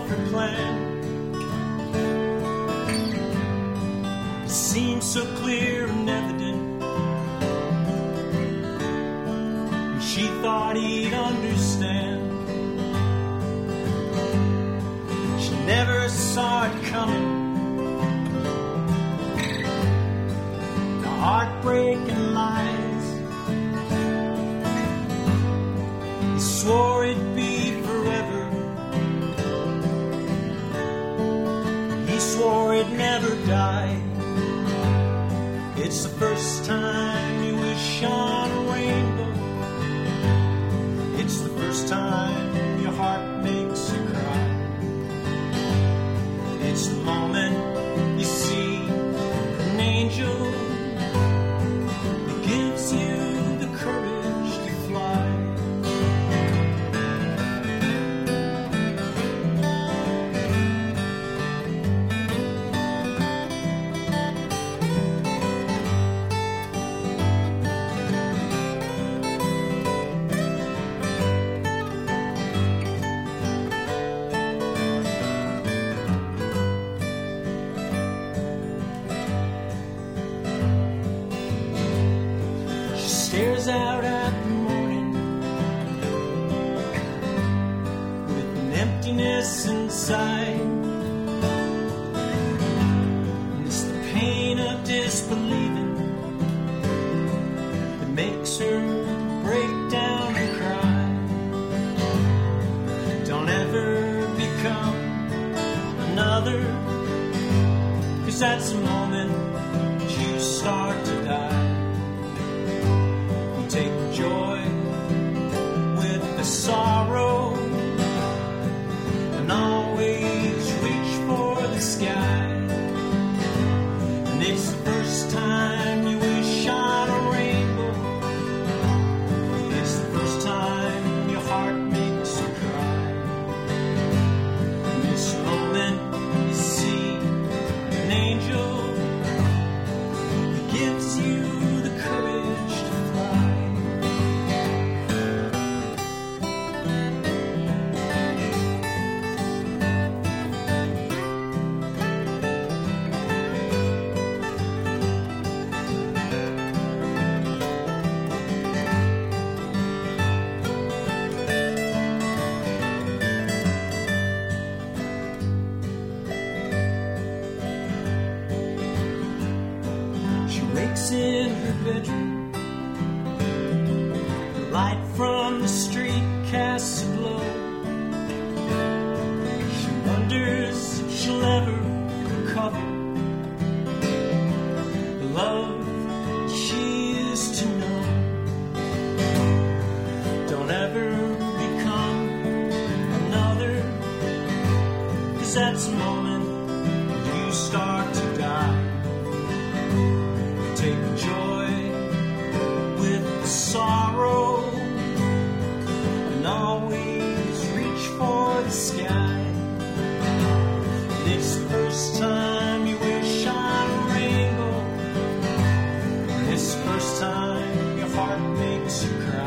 of her plan. It seemed so clear and evident, and she thought he'd understand. She never saw it coming, the heartbreaking lies. He swore it'd be forever, he swore it'd never die. It's the first time you wish on a rainbow, it's the first time your heart makes you cry. It's the moment you see an angel that gives you the courage to fly. Stares out at the morning with an emptiness inside. And it's the pain of disbelieving that makes her break down and cry. Don't ever become another, 'cause that's the moment that you start to die. Take joy with the sorrow and always reach for the sky. And it's the first time you wish on a rainbow, it's the first time your heart makes you cry. In this moment you see an angel that gives you the courage to fly. In her bedroom, the light from the street casts a glow. She wonders if she'll ever recover the love she used to know. Don't ever become another, 'cause that's the moment you start to die. Take joy with the sorrow and always reach for the sky. And it's the first time you wish on a rainbow, and it's the first time your heart makes you cry.